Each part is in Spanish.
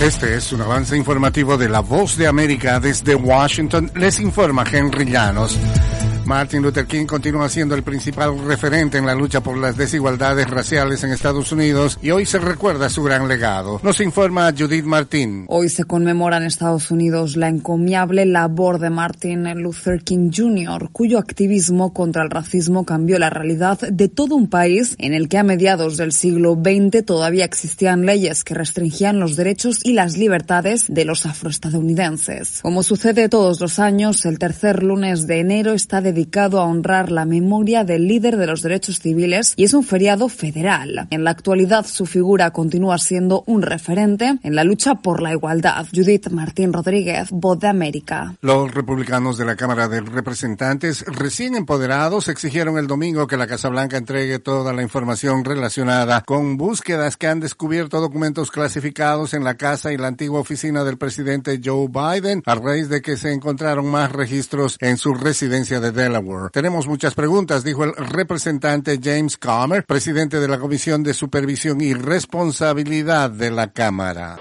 Este es un avance informativo de La Voz de América desde Washington. Les informa Henry Llanos. Martin Luther King continúa siendo el principal referente en la lucha por las desigualdades raciales en Estados Unidos y hoy se recuerda su gran legado. Nos informa Judith Martín. Hoy se conmemora en Estados Unidos la encomiable labor de Martin Luther King Jr., cuyo activismo contra el racismo cambió la realidad de todo un país en el que a mediados del siglo XX todavía existían leyes que restringían los derechos y las libertades de los afroestadounidenses. Como sucede todos los años, el tercer lunes de enero está dedicado a honrar la memoria del líder de los derechos civiles y es un feriado federal. En la actualidad, su figura continúa siendo un referente en la lucha por la igualdad. Judith Martín Rodríguez, Voz de América. Los republicanos de la Cámara de Representantes, recién empoderados, exigieron el domingo que la Casa Blanca entregue toda la información relacionada con búsquedas que han descubierto documentos clasificados en la casa y la antigua oficina del presidente Joe Biden, a raíz de que se encontraron más registros en su residencia de Delaware. Tenemos muchas preguntas, dijo el representante James Comer, presidente de la Comisión de Supervisión y Responsabilidad de la Cámara.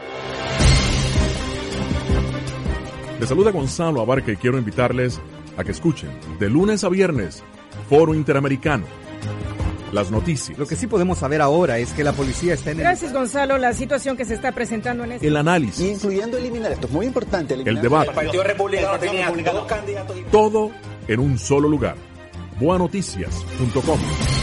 Les saluda Gonzalo Abarca y quiero invitarles a que escuchen de lunes a viernes Foro Interamericano. Las noticias. Lo que sí podemos saber ahora es que la policía está en el... Gracias, Gonzalo. La situación que se está presentando en este... El análisis. Incluyendo eliminar, esto es muy importante. El debate. El Partido Republicano tenía dos candidatos. Todo en un solo lugar. Boanoticias.com.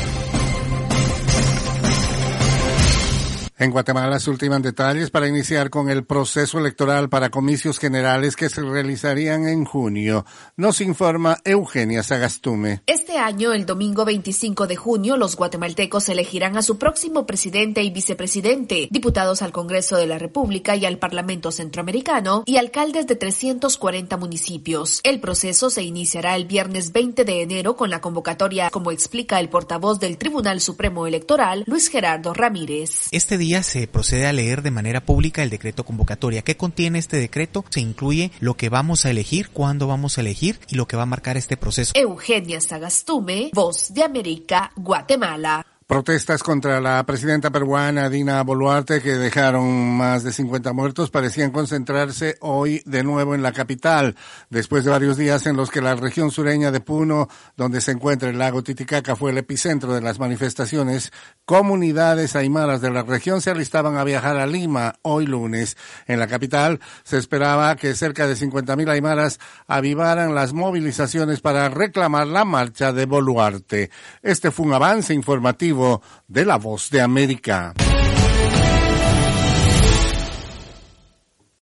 En Guatemala se ultiman detalles para iniciar con el proceso electoral para comicios generales que se realizarían en junio. Nos informa Eugenia Sagastume. Este año, el domingo 25 de junio, los guatemaltecos elegirán a su próximo presidente y vicepresidente, diputados al Congreso de la República y al Parlamento Centroamericano y alcaldes de 340 municipios. El proceso se iniciará el viernes 20 de enero con la convocatoria, como explica el portavoz del Tribunal Supremo Electoral, Luis Gerardo Ramírez. Este día se procede a leer de manera pública el decreto convocatoria. ¿Qué contiene este decreto? Se incluye lo que vamos a elegir, cuándo vamos a elegir y lo que va a marcar este proceso. Eugenia Sagastume, Voz de América, Guatemala. Protestas contra la presidenta peruana Dina Boluarte, que dejaron más de 50 muertos, parecían concentrarse hoy de nuevo en la capital, después de varios días en los que la región sureña de Puno, donde se encuentra el lago Titicaca, fue el epicentro de las manifestaciones. Comunidades aymaras de la región se alistaban a viajar a Lima hoy lunes. En la capital se esperaba que cerca de 50,000 aymaras avivaran las movilizaciones para reclamar la marcha de Boluarte. Este fue un avance informativo de La Voz de América.